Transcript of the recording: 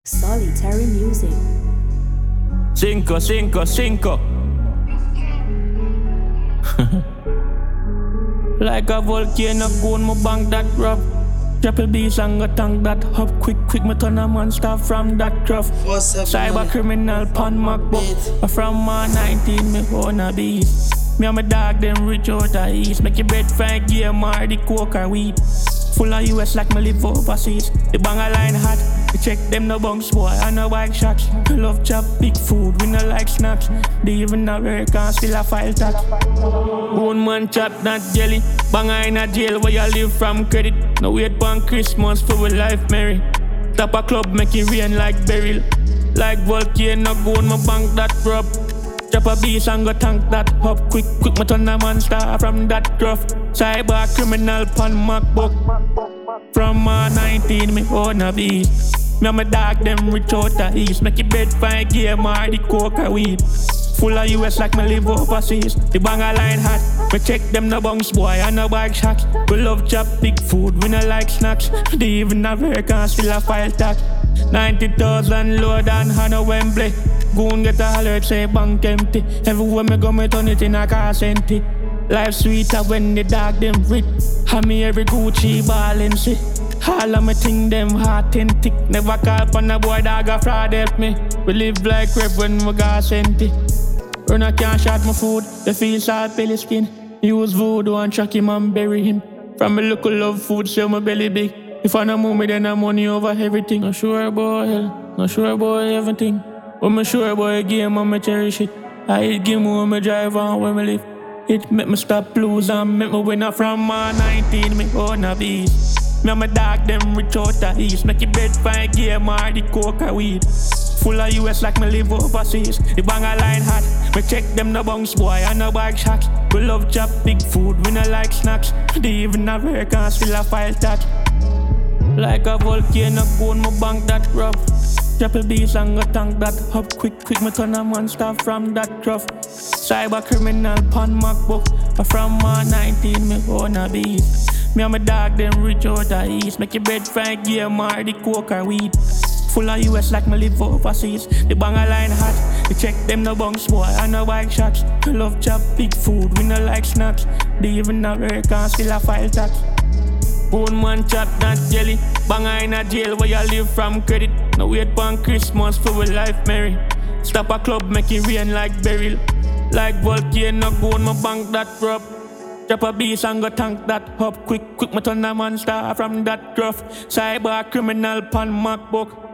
Solitary music. Cinco, cinco, cinco. Like a volcano, go on my bank that rough. Triple B's and a tank that hop quick, me turn a monster from that rough. Cyber criminal, pan MacBook. From my 19, me wanna be. Me and my dog, them rich out the east. Make your bed fine, game or the coke or weed. Full of US like me live overseas. The banger line hot. We check them no bunks boy and no bike shots. We love chop big food, we no like snacks. They even not work and still a file tax. One man chat not jelly. Banger in a jail where you live from credit. No wait for Christmas for we life merry. Top a club make it rain like beryl. Like volcano go on my bank that rub. Drop a beast and go tank that hop quick, me turn a monster from that gruff. Cyber criminal pan MacBook. From my 19 me wanna be. Me and my dog them rich out the east. Make your bed fine game or the coke or weed. Full of US like me live overseas. The banger line hot. We check them no bunks boy and no bike shots. We love chop big food, we no like snacks. They even have work and still a file tax. 90,000 load and Hannah Wembley. Go and get a alert say bank empty. Everywhere me go me turn it in a car empty. Life sweeter when the dog them rich. Have me every Gucci ballin' see. All of me think them authentic. Never call on a boy dog a fraud help me. We live like rep when we got sent it. Run a can't shot my food. The feel salt belly skin. Use voodoo and track him and bury him. From me look love food so my belly big. If I no move me then I'm money over everything. Not sure boy hell. Not sure boy everything. But me sure boy game and me cherish it. I hit game when me drive and when me live. It make me stop lose and make me win from my 19 me wanna be. Me and my dog them rich out the east. Make your bed fine game or the coke or weed. Full of US like me live overseas. The banger line hot. Me check them no bunks boy and no bike shots. We love chop big food, we no like snacks. They even have work and still a file tax. Like a volcano go on my bank that rough. Triple B's and a tank that hop quick, me turn a monster from that rough. Cyber criminal pan MacBook. From my 19 me wanna be. Me and my dog them rich out the east. Make your bed fine game or the coke or weed. Full of US like me live overseas. The banger line hot. We check them no bunks boy and no bike shots. We love chop big food, we no like snacks. They even have work and still a file tax. One man chat not jelly. Banger in a jail where you live from credit. No wait for Christmas for we life merry. Stop a club make it rain like beryl. Like volcano go on my bank that rub. Drop a beast and go tank that hop quick, me turn a monster from that gruff. Cyber criminal pan MacBook.